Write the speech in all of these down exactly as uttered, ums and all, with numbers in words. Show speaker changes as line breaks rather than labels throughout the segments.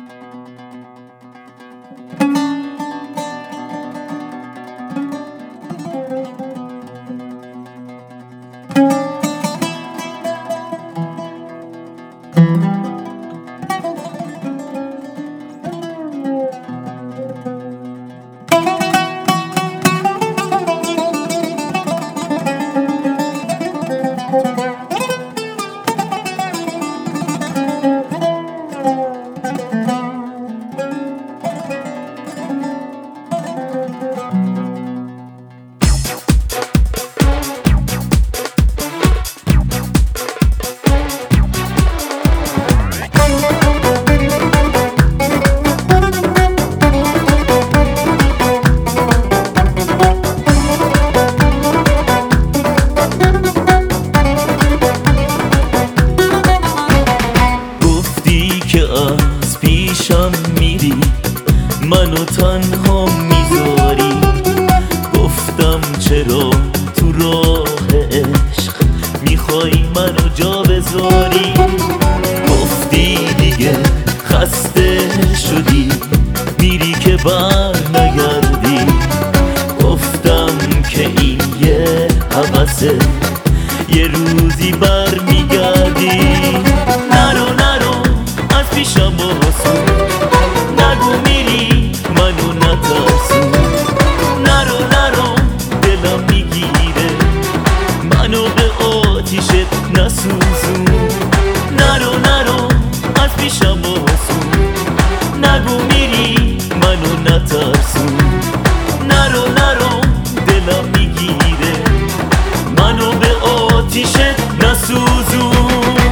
از پیشم میری منو تنها میذاری. گفتم چرا تو راه عشق میخوای منو جا بذاری. گفتی دیگه خسته شدی میری که بر نگردی. گفتم که این یه هوسه یه روزی بر میگردی. نرو نرو از پیشم باسون نگو میری منو نترسون. نرو نرو دلم میگیره منو به آتیشت نسوزون. نرو نرو از پیشم باسون نگو میری منو نترسون. نرو نرو دلم میگیره منو به آتیشت نسوزون.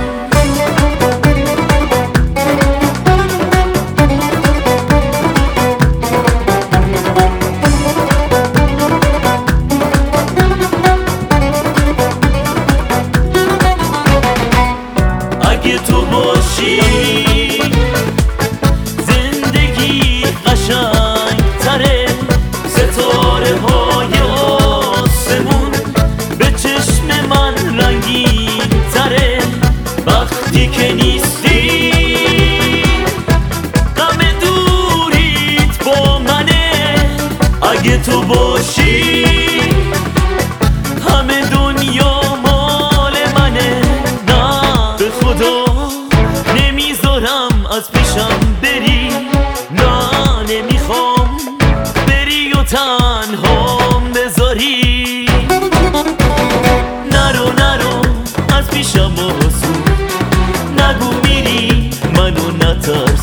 اگه تو باشی زندگی قشنگ تره. ستاره های آسمون به چشم من رنگین تره. وقتی که نیستی غم دوریت با منه. اگه تو باشی همه دنیا مال منه. نه به خدا نمیذارم از پیشم بری. نه نمیخوام بری و تنهام بذاری. نرو نرو از پیشم باسون نگو میری منو نترسون.